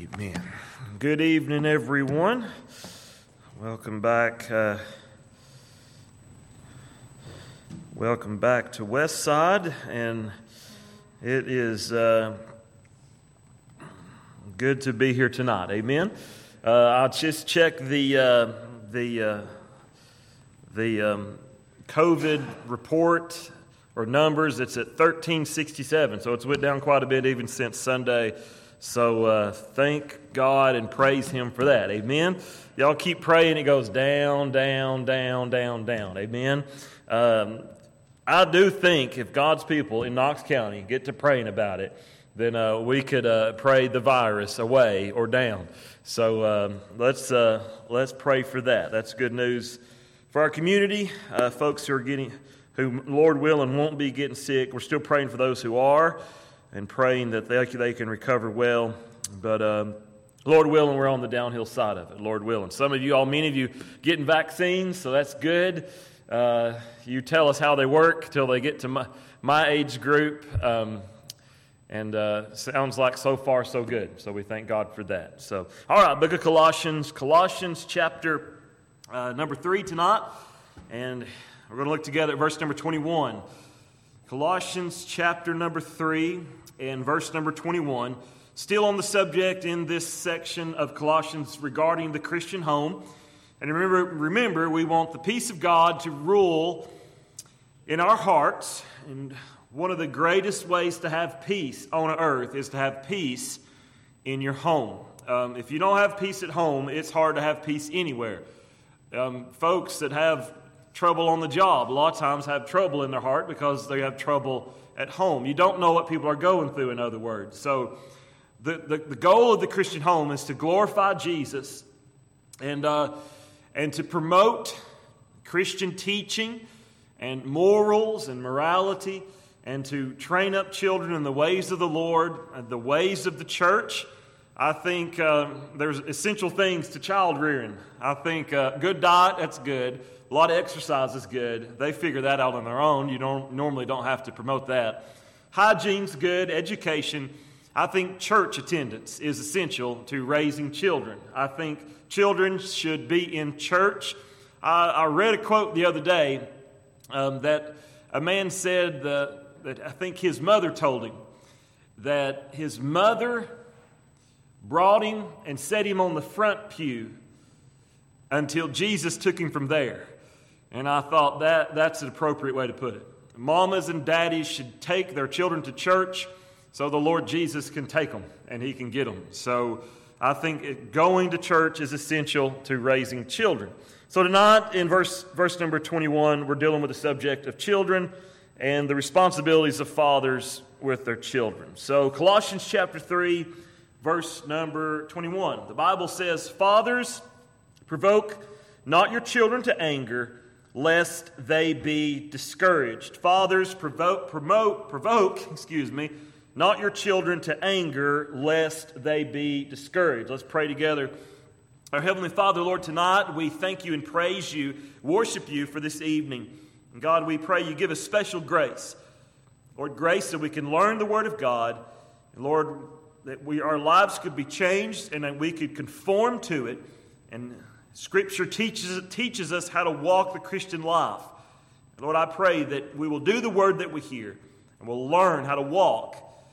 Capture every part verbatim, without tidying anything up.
Amen. Good evening, everyone. Welcome back. Uh, welcome back to Westside, and it is uh, good to be here tonight. Amen. Uh, I'll just check the uh, the uh, the um, COVID report or numbers. It's at thirteen sixty-seven, so it's went down quite a bit even since Sunday. So uh, thank God and praise Him for that. Amen. Y'all keep praying. It goes down, down, down, down, down. Amen. Um, I do think if God's people in Knox County get to praying about it, then uh, we could uh, pray the virus away or down. So um, let's uh, let's pray for that. That's good news for our community. Uh, folks who are getting, who Lord willing won't be getting sick. We're still praying for those who are, and praying that they, they can recover well. But um, Lord willing, we're on the downhill side of it, Lord willing. Some of you, all many of you, getting vaccines, so that's good. Uh, you tell us how they work till they get to my, my age group. Um, and uh, sounds like so far so good. So we thank God for that. So, all right, book of Colossians, Colossians chapter uh, number three tonight. And we're going to look together at verse number twenty-one. Colossians chapter number three and verse number twenty-one, still on the subject in this section of Colossians regarding the Christian home. And remember, remember, we want the peace of God to rule in our hearts. And one of the greatest ways to have peace on earth is to have peace in your home. Um, if you don't have peace at home, it's hard to have peace anywhere. Um, folks that have trouble on the job a lot of times have trouble in their heart because they have trouble at home. You don't know what people are going through, in other words. So the, the, the goal of the Christian home is to glorify Jesus and, uh, and to promote Christian teaching and morals and morality, and to train up children in the ways of the Lord and the ways of the church. I think uh, there's essential things to child rearing. I think uh, good diet, that's good. A lot of exercise is good. They figure that out on their own. You don't normally don't have to promote that. Hygiene's good. Education. I think church attendance is essential to raising children. I think children should be in church. I, I read a quote the other day um, that a man said the, that I think his mother told him that his mother brought him and set him on the front pew until Jesus took him from there. And I thought that that's an appropriate way to put it. Mamas and daddies should take their children to church so the Lord Jesus can take them and He can get them. So I think it, going to church is essential to raising children. So tonight in verse, verse number twenty-one, we're dealing with the subject of children and the responsibilities of fathers with their children. So Colossians chapter three, verse number twenty-one. The Bible says, "Fathers, provoke not your children to anger, lest they be discouraged." Fathers, provoke, promote, provoke, excuse me, not your children to anger, lest they be discouraged. Let's pray together. Our Heavenly Father, Lord, tonight we thank You and praise You, worship You for this evening. And God, we pray You give us special grace. Lord, grace that we can learn the Word of God. And Lord, that we our lives could be changed and that we could conform to it. And Scripture teaches, teaches us how to walk the Christian life. And Lord, I pray that we will do the Word that we hear and we'll learn how to walk,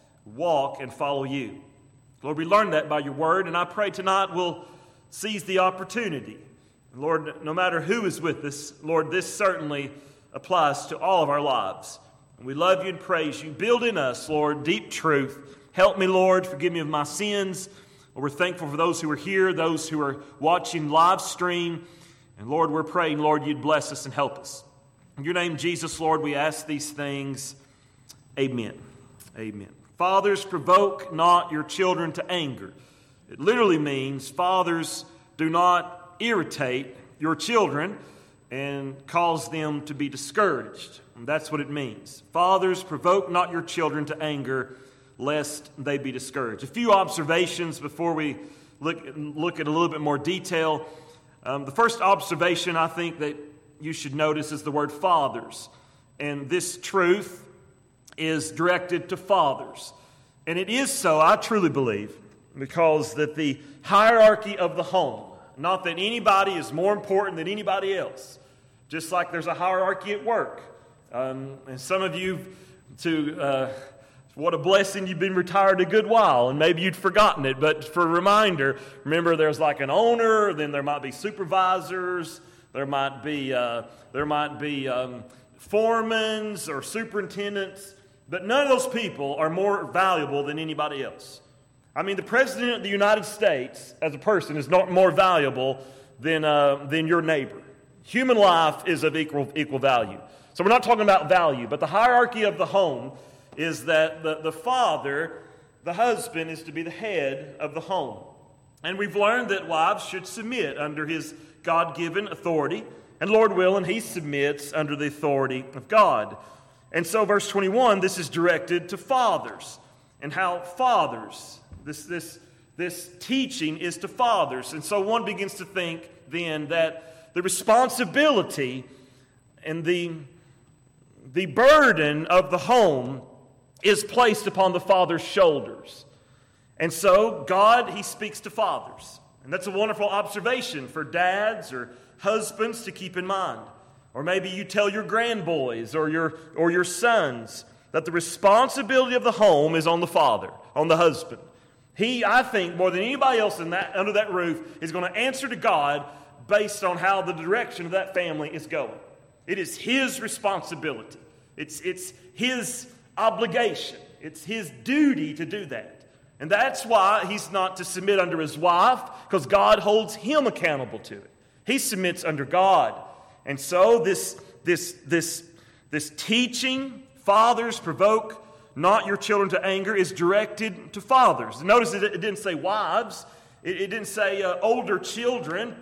walk and follow You. Lord, we learn that by Your Word, and I pray tonight we'll seize the opportunity. And Lord, no matter who is with us, Lord, this certainly applies to all of our lives. And we love You and praise You. Build in us, Lord, deep truth. Help me, Lord. Forgive me of my sins. Lord, we're thankful for those who are here, those who are watching live stream. And Lord, we're praying, Lord, You'd bless us and help us. In Your name, Jesus, Lord, we ask these things. Amen. Amen. Fathers, provoke not your children to anger. It literally means, fathers, do not irritate your children and cause them to be discouraged. And that's what it means. Fathers, provoke not your children to anger, lest they be discouraged. A few observations before we look, look at a little bit more detail. Um, the first observation I think that you should notice is the word fathers. And this truth is directed to fathers. And it is so, I truly believe, because that the hierarchy of the home, not that anybody is more important than anybody else, just like there's a hierarchy at work. Um, and some of you, to uh, what a blessing, you've been retired a good while, and maybe you'd forgotten it, but for a reminder, remember there's like an owner, then there might be supervisors, there might be uh, there might be um, foremans or superintendents, but none of those people are more valuable than anybody else. I mean, the President of the United States as a person is not more valuable than uh, than your neighbor. Human life is of equal equal value. So we're not talking about value, but the hierarchy of the home is that the, the father, the husband, is to be the head of the home. And we've learned that wives should submit under his God-given authority, and Lord willing, he submits under the authority of God. And so verse twenty-one, this is directed to fathers, and how fathers, this, this, this teaching is to fathers. And so one begins to think then that the responsibility and the, the burden of the home is placed upon the father's shoulders. And so God, he speaks to fathers. And that's a wonderful observation for dads or husbands to keep in mind. Or maybe you tell your grandboys or your, or your sons that the responsibility of the home is on the father, on the husband. He, I think, more than anybody else in that, under that roof, is going to answer to God based on how the direction of that family is going. It is his responsibility. It's, it's his obligation. It's his duty to do that. And that's why he's not to submit under his wife, because God holds him accountable to it. He submits under God. And so this, this, this, this teaching, fathers, provoke not your children to anger, is directed to fathers. Notice it, it didn't say wives. It, it didn't say uh, older children.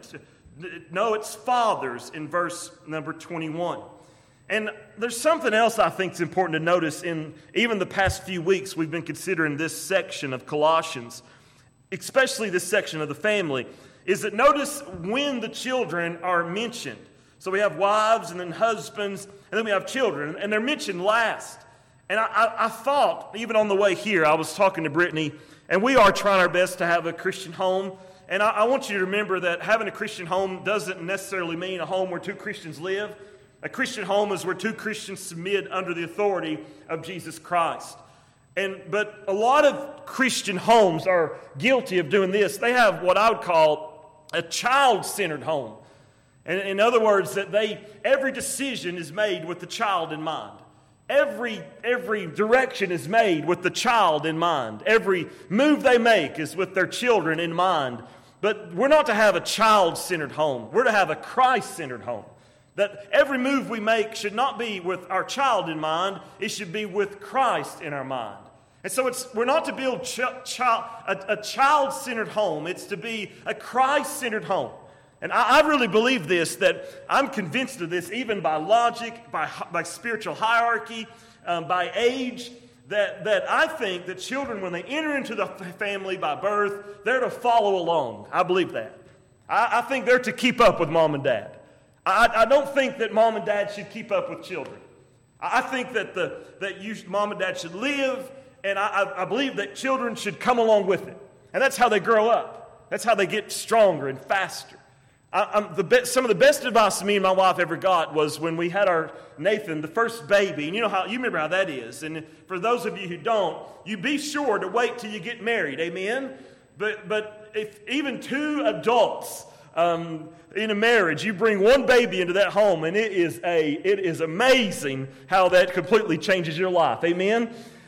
No, it's fathers in verse number twenty-one. And there's something else I think is important to notice in even the past few weeks we've been considering this section of Colossians, especially this section of the family, is that notice when the children are mentioned. So we have wives and then husbands, and then we have children, and they're mentioned last. And I, I, I thought, even on the way here, I was talking to Brittany, and we are trying our best to have a Christian home. And I, I want you to remember that having a Christian home doesn't necessarily mean a home where two Christians live. A Christian home is where two Christians submit under the authority of Jesus Christ. And but a lot of Christian homes are guilty of doing this. They have what I would call a child-centered home. And in other words, that they every decision is made with the child in mind. Every, every direction is made with the child in mind. Every move they make is with their children in mind. But we're not to have a child-centered home. We're to have a Christ-centered home. That every move we make should not be with our child in mind. It should be with Christ in our mind. And so it's we're not to build ch- ch- a, a child-centered home. It's to be a Christ-centered home. And I, I really believe this, that I'm convinced of this even by logic, by, by spiritual hierarchy, um, by age, that, that I think that children, when they enter into the family by birth, they're to follow along. I believe that. I, I think they're to keep up with mom and dad. I, I don't think that mom and dad should keep up with children. I think that the that you, mom and dad should live, and I, I believe that children should come along with it. And that's how they grow up. That's how they get stronger and faster. I, I'm the be, some of the best advice me and my wife ever got was when we had our Nathan, the first baby. And you know how you remember how that is. And for those of you who don't, you be sure to wait till you get married. Amen. But but if even two adults um, in a marriage, you bring one baby into that home, and it is a it is amazing how that completely changes your life. Amen.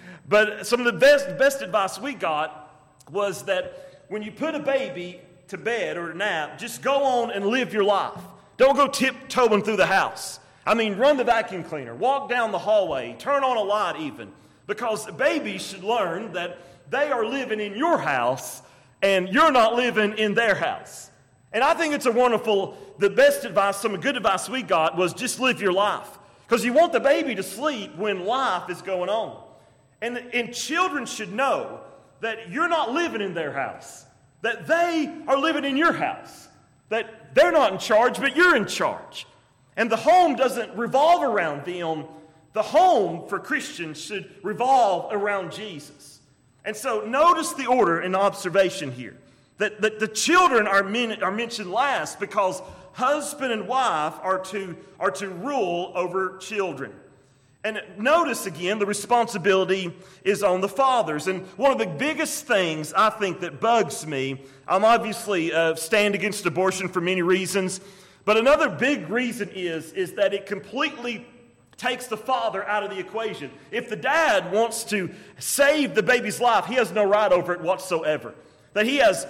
But some of the best best advice we got was that when you put a baby to bed or a nap, just go on and live your life. Don't go tiptoeing through the house. I mean, run the vacuum cleaner, walk down the hallway, turn on a light even, because babies should learn that they are living in your house and you're not living in their house. And I think it's a wonderful, the best advice, some good advice we got was just live your life, because you want the baby to sleep when life is going on. And, and children should know that you're not living in their house, that they are living in your house, that they're not in charge, but you're in charge. And the home doesn't revolve around them. The home for Christians should revolve around Jesus. And so notice the order and observation here. That, that the children are, men, are mentioned last because husband and wife are to, are to rule over children. And notice again, the responsibility is on the fathers. And one of the biggest things I think that bugs me, I'm obviously uh, stand against abortion for many reasons, but another big reason is, is that it completely takes the father out of the equation. If the dad wants to save the baby's life, he has no right over it whatsoever. That he has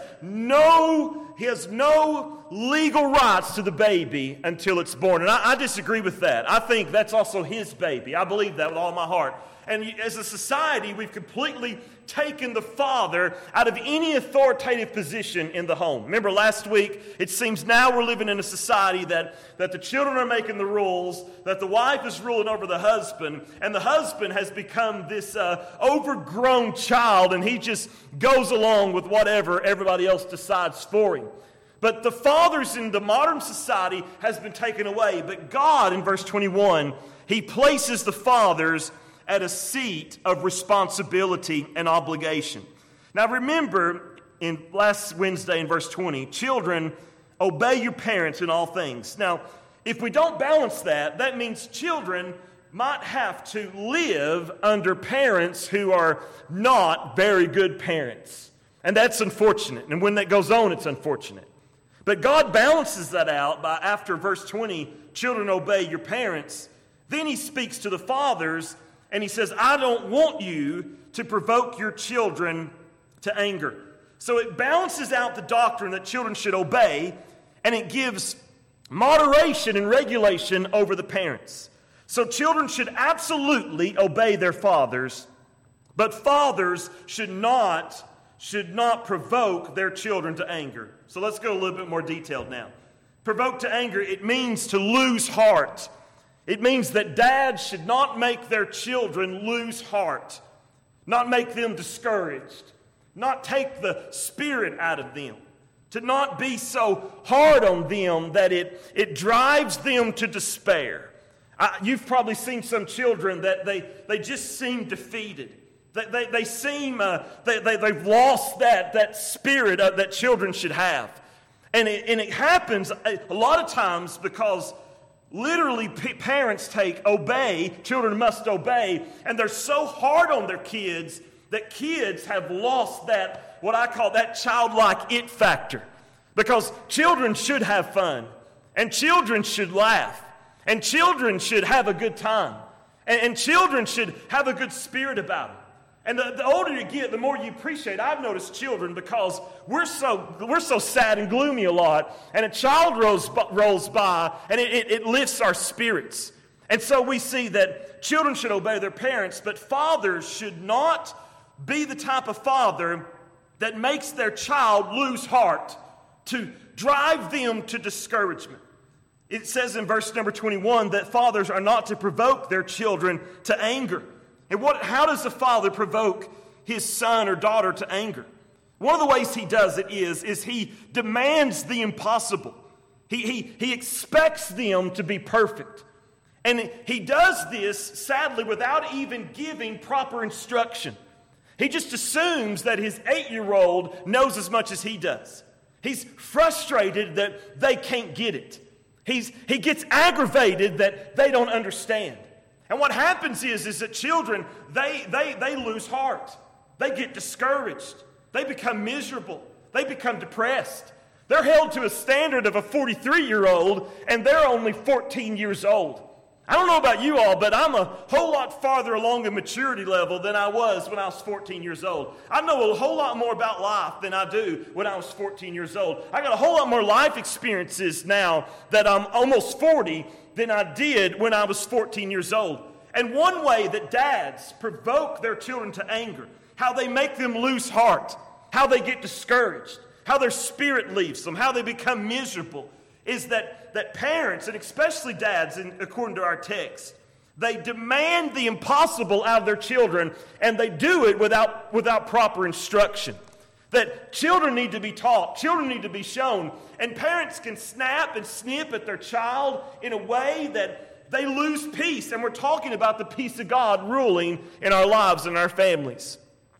no, he has no legal rights to the baby until it's born. And I, I disagree with that. I think that's also his baby. I believe that with all my heart. And as a society, we've completely taken the father out of any authoritative position in the home. Remember last week, it seems now we're living in a society that, that the children are making the rules, that the wife is ruling over the husband, and the husband has become this uh, overgrown child, and he just goes along with whatever everybody else decides for him. But the fathers in the modern society has been taken away. But God, in verse twenty-one, he places the fathers at a seat of responsibility and obligation. Now remember, in last Wednesday in verse twenty, children, obey your parents in all things. Now, if we don't balance that, that means children might have to live under parents who are not very good parents. And that's unfortunate. And when that goes on, it's unfortunate. But God balances that out by, after verse twenty, children, obey your parents. Then he speaks to the fathers, and he says, I don't want you to provoke your children to anger. So it balances out the doctrine that children should obey, and it gives moderation and regulation over the parents. So children should absolutely obey their fathers, but fathers should not, should not provoke their children to anger. So let's go a little bit more detailed now. Provoke to anger, it means to lose heart. It means that dads should not make their children lose heart, not make them discouraged, not take the spirit out of them, to not be so hard on them that it, it drives them to despair. I, you've probably seen some children that they, they just seem defeated. They, they, they seem, uh, they, they, they've lost that, that spirit uh, that children should have. And it, and it happens a, a lot of times because literally p- parents take obey, children must obey, and they're so hard on their kids that kids have lost that, what I call that childlike it factor. Because children should have fun, and children should laugh, and children should have a good time, and, and children should have a good spirit about them. And the, the older you get, the more you appreciate. I've noticed children because we're so we're so sad and gloomy a lot, and a child rolls, rolls by, and it, it, it lifts our spirits. And so we see that children should obey their parents, but fathers should not be the type of father that makes their child lose heart, to drive them to discouragement. It says in verse number twenty-one that fathers are not to provoke their children to anger. And what? How does a father provoke his son or daughter to anger? One of the ways he does it is, is he demands the impossible. He, he, he expects them to be perfect. And he does this, sadly, without even giving proper instruction. He just assumes that his eight-year-old knows as much as he does. He's frustrated that they can't get it. He's, he gets aggravated that they don't understand. And what happens is, is that children, they, they, they lose heart. They get discouraged. They become miserable. They become depressed. They're held to a standard of a forty-three-year-old, and they're only fourteen years old. I don't know about you all, but I'm a whole lot farther along the maturity level than I was when I was fourteen years old. I know a whole lot more about life than I do when I was fourteen years old. I got a whole lot more life experiences now that I'm almost forty than I did when I was fourteen years old. And one way that dads provoke their children to anger, how they make them lose heart, how they get discouraged, how their spirit leaves them, how they become miserable, is that, that parents, and especially dads, in, according to our text, they demand the impossible out of their children, and they do it without, without proper instruction. That children need to be taught, children need to be shown, and parents can snap and snip at their child in a way that they lose peace. And we're talking about the peace of God ruling in our lives and our families.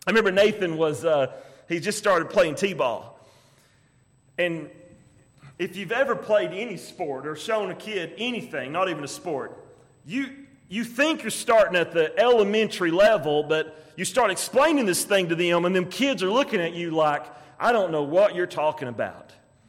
I remember Nathan was, uh, he just started playing t-ball. And if you've ever played any sport or shown a kid anything, not even a sport, you you think you're starting at the elementary level, but you start explaining this thing to them, and them kids are looking at you like, I don't know what you're talking about.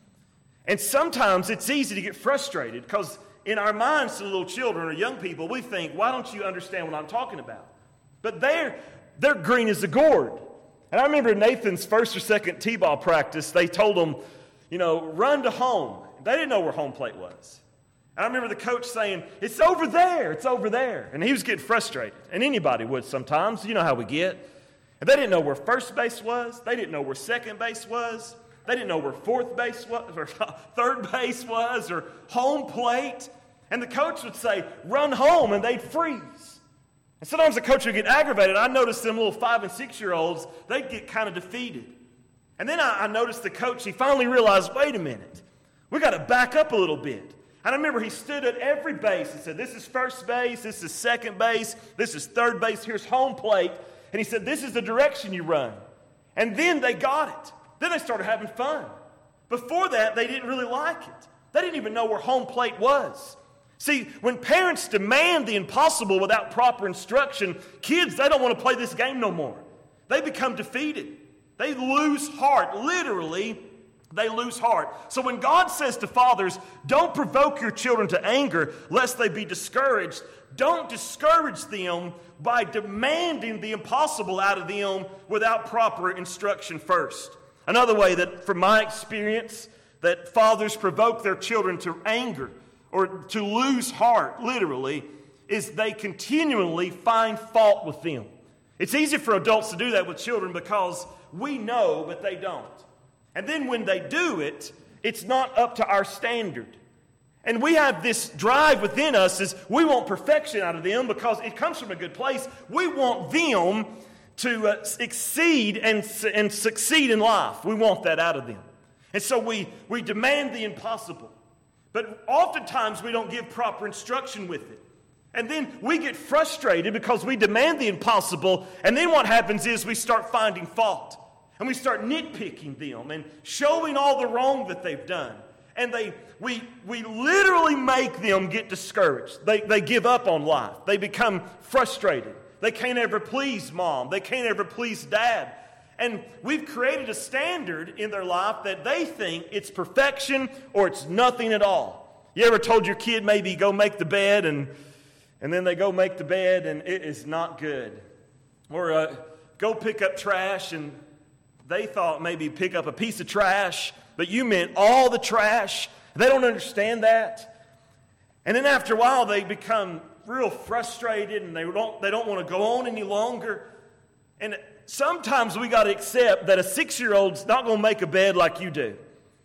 And sometimes it's easy to get frustrated because in our minds to little children or young people, we think, why don't you understand what I'm talking about? But they're, they're green as a gourd. And I remember Nathan's first or second t-ball practice, they told him, you know, run to home. They didn't know where home plate was. And I remember the coach saying, it's over there, it's over there. And he was getting frustrated. And anybody would sometimes. You know how we get. And they didn't know where first base was. They didn't know where second base was. They didn't know where fourth base was, or third base was, or home plate. And the coach would say, run home, and they'd freeze. And sometimes the coach would get aggravated. I noticed them little five and six-year-olds, they'd get kind of defeated. And then I, I noticed the coach, he finally realized, wait a minute, we got to back up a little bit. And I remember he stood at every base and said, this is first base, this is second base, this is third base, here's home plate. And he said, this is the direction you run. And then they got it. Then they started having fun. Before that, they didn't really like it. They didn't even know where home plate was. See, when parents demand the impossible without proper instruction, kids, they don't want to play this game no more. They become defeated. They lose heart. Literally, they lose heart. So when God says to fathers, don't provoke your children to anger lest they be discouraged, don't discourage them by demanding the impossible out of them without proper instruction first. Another way that, from my experience, that fathers provoke their children to anger or to lose heart, literally, is they continually find fault with them. It's easy for adults to do that with children because we know, but they don't. And then when they do it, it's not up to our standard. And we have this drive within us is we want perfection out of them because it comes from a good place. We want them to uh, exceed and, and succeed in life. We want that out of them. And so we, we demand the impossible. But oftentimes we don't give proper instruction with it. And then we get frustrated because we demand the impossible. And then what happens is we start finding fault. And we start nitpicking them and showing all the wrong that they've done. And they we we literally make them get discouraged. They, they give up on life. They become frustrated. They can't ever please mom. They can't ever please dad. And we've created a standard in their life that they think it's perfection or it's nothing at all. You ever told your kid maybe go make the bed and and then they go make the bed and it is not good? Or uh, go pick up trash and they thought maybe pick up a piece of trash, but you meant all the trash. They don't understand that. And then after a while, they become real frustrated and they don't, they don't want to go on any longer. And sometimes we got to accept that a six-year-old's not going to make a bed like you do.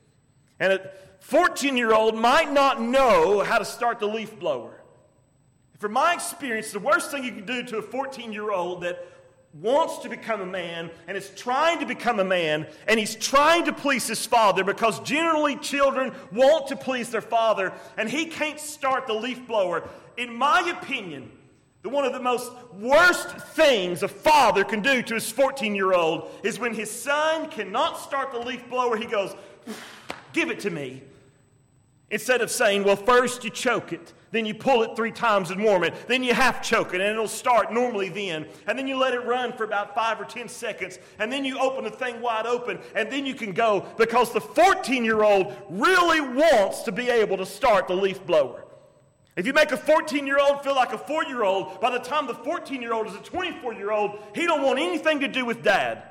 And a fourteen-year-old might not know how to start the leaf blower. From my experience, the worst thing you can do to a fourteen-year-old that wants to become a man and is trying to become a man and he's trying to please his father because generally children want to please their father and he can't start the leaf blower. In my opinion, the one of the most worst things a father can do to his fourteen-year-old is when his son cannot start the leaf blower, he goes, give it to me. Instead of saying, well, first you choke it. Then you pull it three times and warm it. Then you half choke it, and it'll start normally then. And then you let it run for about five or ten seconds. And then you open the thing wide open, and then you can go because the fourteen-year-old really wants to be able to start the leaf blower. If you make a fourteen-year-old feel like a four-year-old, by the time the fourteen-year-old is a twenty-four-year-old, he don't want anything to do with dad.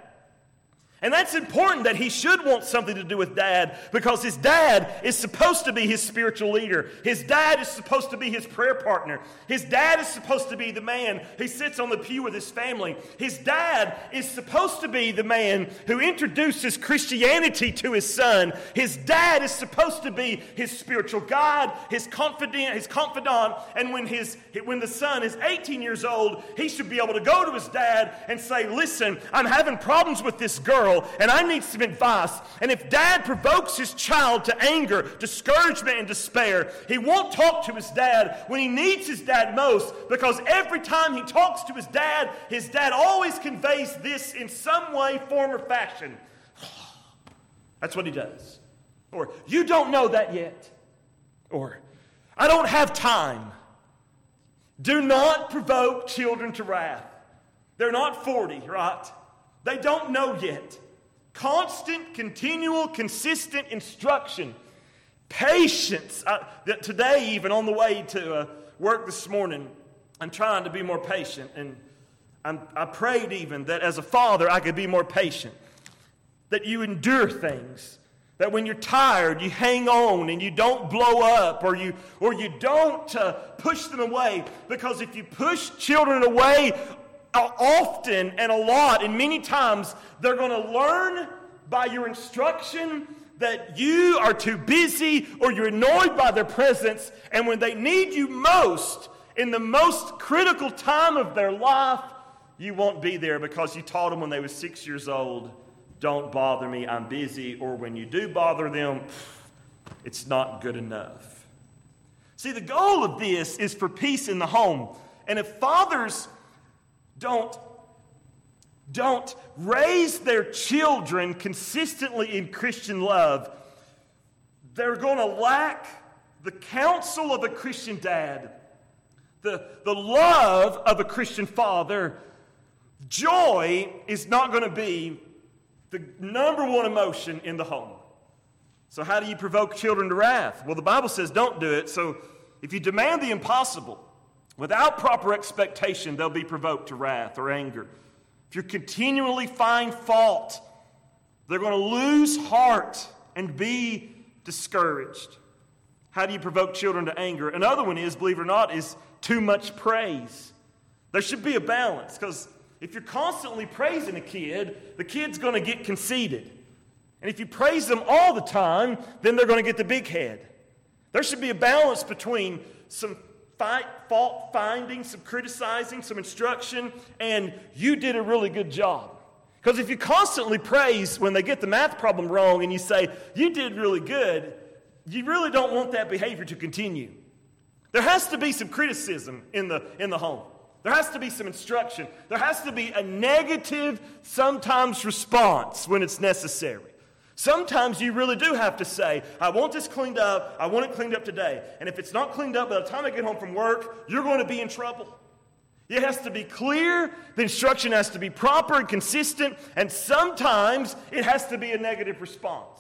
And that's important that he should want something to do with dad because his dad is supposed to be his spiritual leader. His dad is supposed to be his prayer partner. His dad is supposed to be the man who sits on the pew with his family. His dad is supposed to be the man who introduces Christianity to his son. His dad is supposed to be his spiritual guide, his confidant, his confidant. And when his when the son is eighteen years old, he should be able to go to his dad and say, listen, I'm having problems with this girl. girl, and I need some advice. And if dad provokes his child to anger, discouragement, and despair, he won't talk to his dad when he needs his dad most, because every time he talks to his dad, his dad always conveys this in some way, form, or fashion. That's what he does. Or, you don't know that yet. Or, I don't have time. Do not provoke children to wrath. They're not forty, right? They don't know yet. Constant, continual, consistent instruction. Patience. I, today, even on the way to uh, work this morning, I'm trying to be more patient. And I'm, I prayed even that as a father, I could be more patient. That you endure things. That when you're tired, you hang on and you don't blow up, or you or you don't uh, push them away. Because if you push children away uh, often and a lot and many times, they're going to learn by your instruction that you are too busy or you're annoyed by their presence. And when they need you most, in the most critical time of their life, you won't be there because you taught them when they were six years old, don't bother me, I'm busy. Or when you do bother them, it's not good enough. See, the goal of this is for peace in the home. And if fathers don't, don't raise their children consistently in Christian love, they're going to lack the counsel of a Christian dad, the, the love of a Christian father. Joy is not going to be the number one emotion in the home. So how do you provoke children to wrath? Well, the Bible says don't do it. So if you demand the impossible without proper expectation, they'll be provoked to wrath or anger. If you continually find fault, they're going to lose heart and be discouraged. How do you provoke children to anger? Another one is, believe it or not, is too much praise. There should be a balance, because if you're constantly praising a kid, the kid's going to get conceited. And if you praise them all the time, then they're going to get the big head. There should be a balance between some fight, fault finding, some criticizing, some instruction, and you did a really good job. Because if you constantly praise when they get the math problem wrong and you say, you did really good, you really don't want that behavior to continue. There has to be some criticism in the, in the home. There has to be some instruction. There has to be a negative, sometimes, response when it's necessary. Sometimes you really do have to say, I want this cleaned up. I want it cleaned up today. And if it's not cleaned up by the time I get home from work, you're going to be in trouble. It has to be clear. The instruction has to be proper and consistent. And sometimes it has to be a negative response.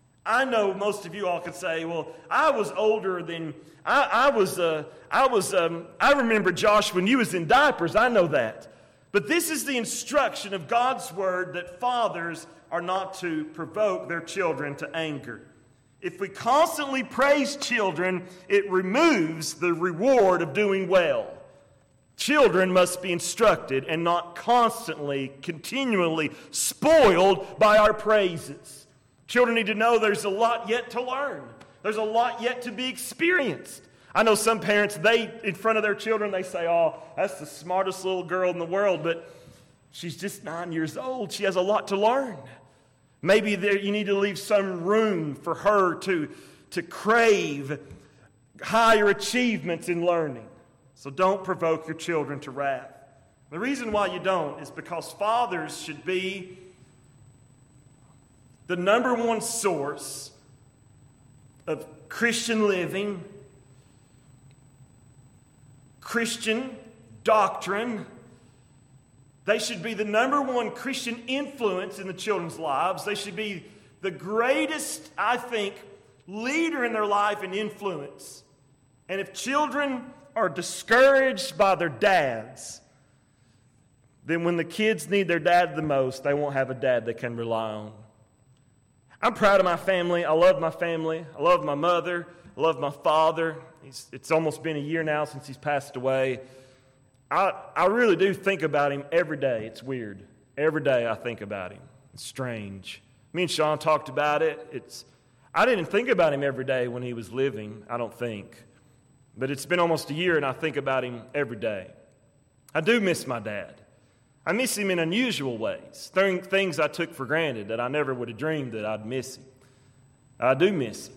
I know most of you all could say, well, I was older than, I, I was, uh, I was, um, I remember, Josh, when you was in diapers. I know that. But this is the instruction of God's word, that fathers are not to provoke their children to anger. If we constantly praise children, it removes the reward of doing well. Children must be instructed and not constantly, continually spoiled by our praises. Children need to know there's a lot yet to learn. There's a lot yet to be experienced. I know some parents, they, in front of their children, they say, oh, that's the smartest little girl in the world, but she's just nine years old. She has a lot to learn. Maybe there, you need to leave some room for her to, to crave higher achievements in learning. So don't provoke your children to wrath. The reason why you don't is because fathers should be the number one source of Christian living, Christian doctrine. They should be the number one Christian influence in the children's lives. They should be the greatest, I think, leader in their life and influence. And if children are discouraged by their dads, then when the kids need their dad the most, they won't have a dad they can rely on. I'm proud of my family. I love my family. I love my mother. I love my father. He's, it's almost been a year now since he's passed away. I, I really do think about him every day. It's weird. Every day I think about him. It's strange. Me and Sean talked about it. It's I didn't think about him every day when he was living, I don't think. But it's been almost a year and I think about him every day. I do miss my dad. I miss him in unusual ways, things I took for granted that I never would have dreamed that I'd miss him. I do miss him.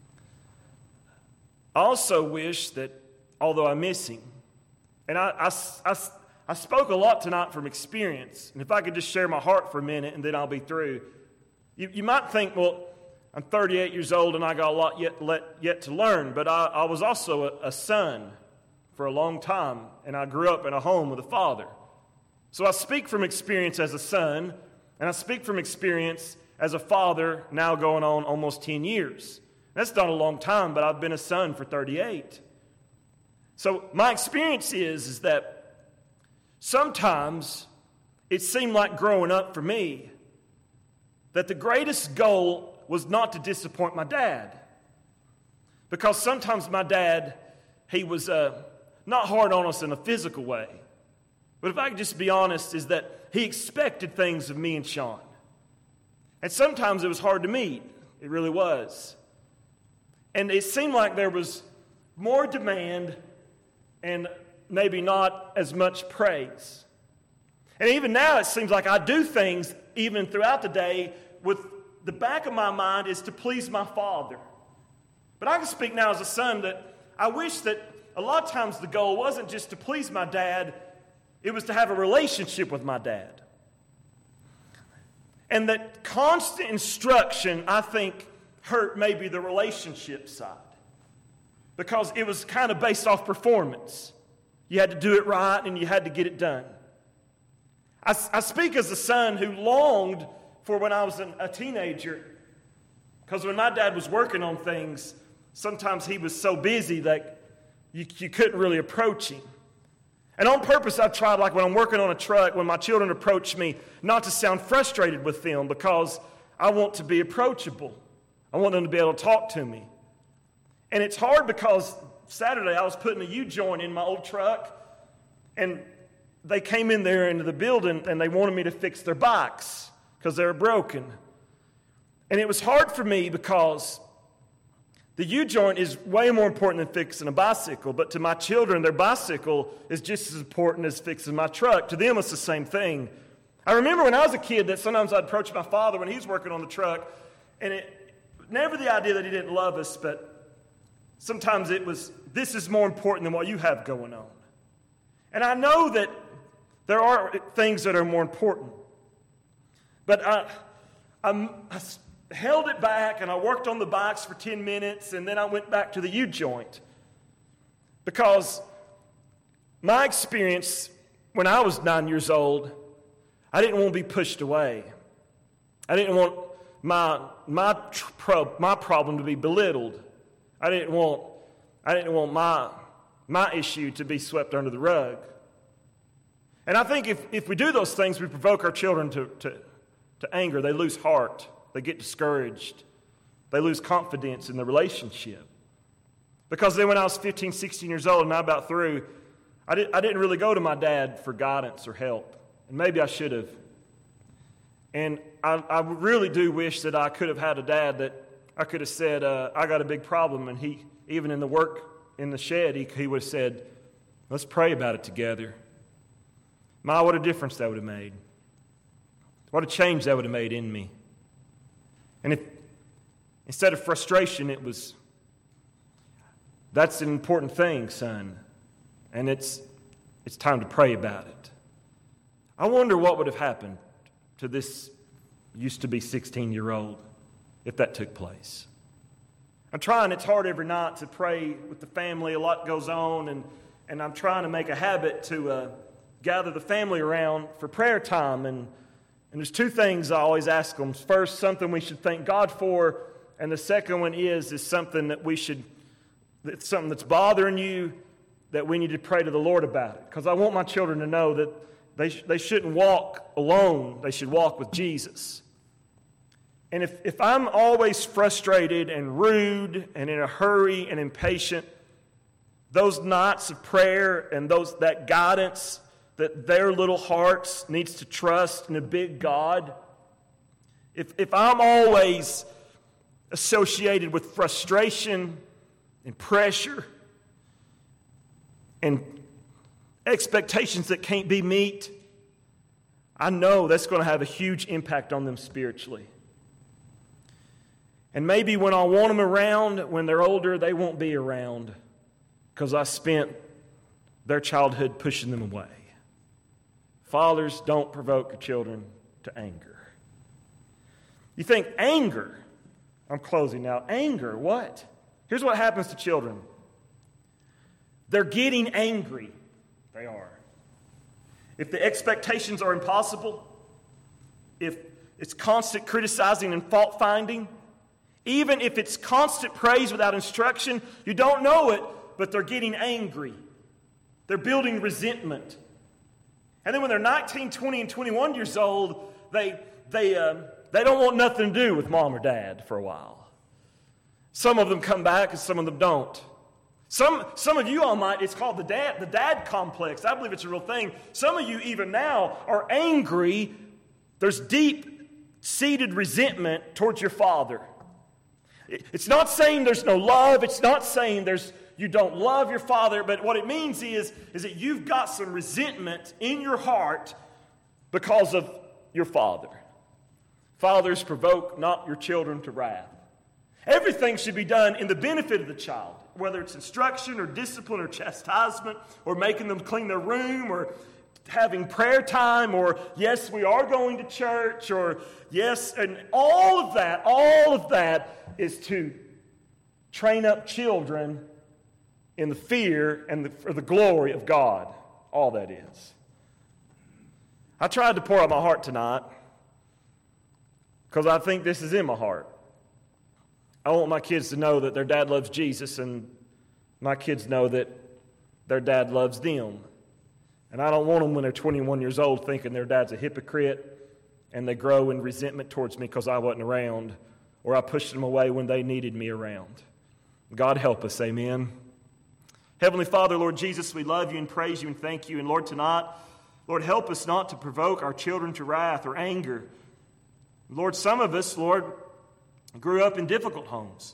I also wish that, although I miss him, and I, I, I, I spoke a lot tonight from experience, and if I could just share my heart for a minute and then I'll be through. You, you might think, well, I'm thirty-eight years old and I got a lot yet, let, yet to learn, but I, I was also a, a son for a long time, and I grew up in a home with a father. So I speak from experience as a son, and I speak from experience as a father now going on almost ten years. That's not a long time, but I've been a son for thirty-eight. So my experience is, is that sometimes it seemed like growing up for me that the greatest goal was not to disappoint my dad. Because sometimes my dad, he was uh, not hard on us in a physical way. But if I could just be honest, is that he expected things of me and Sean. And sometimes it was hard to meet. It really was. And it seemed like there was more demand and maybe not as much praise. And even now it seems like I do things even throughout the day with the back of my mind is to please my father. But I can speak now as a son that I wish that a lot of times the goal wasn't just to please my dad, it was to have a relationship with my dad. And that constant instruction, I think, hurt maybe the relationship side. Because it was kind of based off performance. You had to do it right and you had to get it done. I, I speak as a son who longed for when I was an, a teenager. Because when my dad was working on things, sometimes he was so busy that you, you couldn't really approach him. And on purpose, I've tried, like when I'm working on a truck, when my children approach me, not to sound frustrated with them because I want to be approachable. I want them to be able to talk to me. And it's hard because Saturday I was putting a U-joint in my old truck, and they came in there into the building and they wanted me to fix their bikes because they were broken. And it was hard for me because the U-joint is way more important than fixing a bicycle, but to my children, their bicycle is just as important as fixing my truck. To them, it's the same thing. I remember when I was a kid that sometimes I'd approach my father when he was working on the truck, and it never the idea that he didn't love us, but sometimes it was, this is more important than what you have going on. And I know that there are things that are more important, but I, I'm, I held it back, and I worked on the bikes for ten minutes, and then I went back to the U-joint. Because my experience when I was nine years old, I didn't want to be pushed away. I didn't want my my pro, my problem to be belittled. I didn't want I didn't want my my issue to be swept under the rug. And I think if, if we do those things, we provoke our children to, to, to anger. They lose heart. They get discouraged. They lose confidence in the relationship. Because then when I was fifteen, sixteen years old and I'm about through, I, did, I didn't really go to my dad for guidance or help. And maybe I should have. And I, I really do wish that I could have had a dad that I could have said, uh, I got a big problem. And he, even in the work in the shed, he, he would have said, let's pray about it together. My, what a difference that would have made. What a change that would have made in me. And if instead of frustration, it was, that's an important thing, son. And it's it's time to pray about it. I wonder what would have happened to this used to be sixteen-year-old if that took place. I'm trying, it's hard every night to pray with the family. A lot goes on, and, and I'm trying to make a habit to uh, gather the family around for prayer time. And And there's two things I always ask them. First, something we should thank God for, and the second one is, is something that we should, it's something that's bothering you, that we need to pray to the Lord about it. Because I want my children to know that they, sh- they shouldn't walk alone. They should walk with Jesus. And if, if I'm always frustrated and rude and in a hurry and impatient, those nights of prayer and those that guidance that their little hearts needs to trust in a big God, if, if I'm always associated with frustration and pressure and expectations that can't be met, I know that's going to have a huge impact on them spiritually. And maybe when I want them around, when they're older, they won't be around because I spent their childhood pushing them away. Fathers, don't provoke your children to anger. You think anger, I'm closing now, anger, what? Here's what happens to children. They're getting angry. They are. If the expectations are impossible, if it's constant criticizing and fault finding, even if it's constant praise without instruction, you don't know it, but they're getting angry. They're building resentment. And then when they're nineteen, twenty, and twenty-one years old, they, they, um, they don't want nothing to do with mom or dad for a while. Some of them come back and some of them don't. Some, some of you all might, it's called the dad, the dad complex. I believe it's a real thing. Some of you even now are angry. There's deep-seated resentment towards your father. It's not saying there's no love. It's not saying there's you don't love your father. But what it means is, is that you've got some resentment in your heart because of your father. Fathers, provoke not your children to wrath. Everything should be done in the benefit of the child, whether it's instruction or discipline or chastisement or making them clean their room or having prayer time or, yes, we are going to church or, yes, and all of that, all of that is to train up children in the fear and the, for the glory of God. All that is. I tried to pour out my heart tonight because I think this is in my heart. I want my kids to know that their dad loves Jesus, and my kids know that their dad loves them. And I don't want them when they're twenty-one years old thinking their dad's a hypocrite and they grow in resentment towards me because I wasn't around or I pushed them away when they needed me around. God help us, amen. Heavenly Father, Lord Jesus, we love you and praise you and thank you. And Lord, tonight, Lord, help us not to provoke our children to wrath or anger. Lord, some of us, Lord, grew up in difficult homes.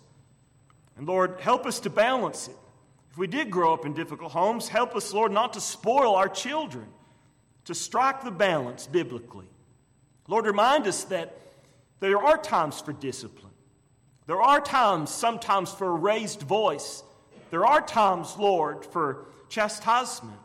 And Lord, help us to balance it. If we did grow up in difficult homes, help us, Lord, not to spoil our children, to strike the balance biblically. Lord, remind us that there are times for discipline. There are times, sometimes, for a raised voice. There are times, Lord, for chastisement.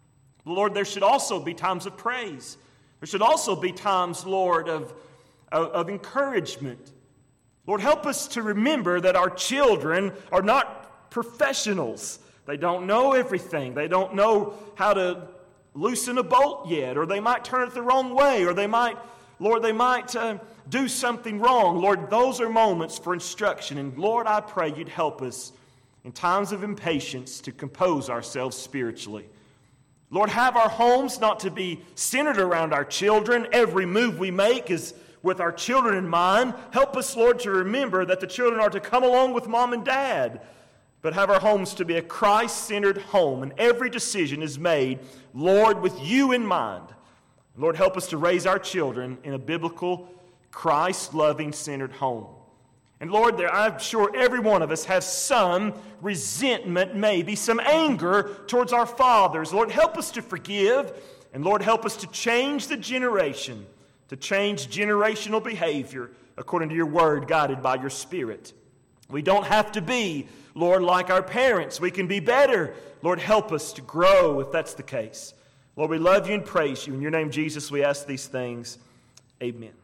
Lord, there should also be times of praise. There should also be times, Lord, of, of, of encouragement. Lord, help us to remember that our children are not professionals. They don't know everything. They don't know how to loosen a bolt yet, or they might turn it the wrong way, or they might, Lord, they might uh, do something wrong. Lord, those are moments for instruction. And Lord, I pray you'd help us in times of impatience to compose ourselves spiritually. Lord, have our homes not to be centered around our children. Every move we make is with our children in mind. Help us, Lord, to remember that the children are to come along with mom and dad, but have our homes to be a Christ-centered home, and every decision is made, Lord, with you in mind. Lord, help us to raise our children in a biblical, Christ-loving, centered home. And Lord, there, I'm sure every one of us has some resentment, maybe some anger towards our fathers. Lord, help us to forgive, and Lord, help us to change the generation, to change generational behavior according to your word, guided by your Spirit. We don't have to be, Lord, like our parents. We can be better. Lord, help us to grow if that's the case. Lord, we love you and praise you. In your name, Jesus, we ask these things. Amen.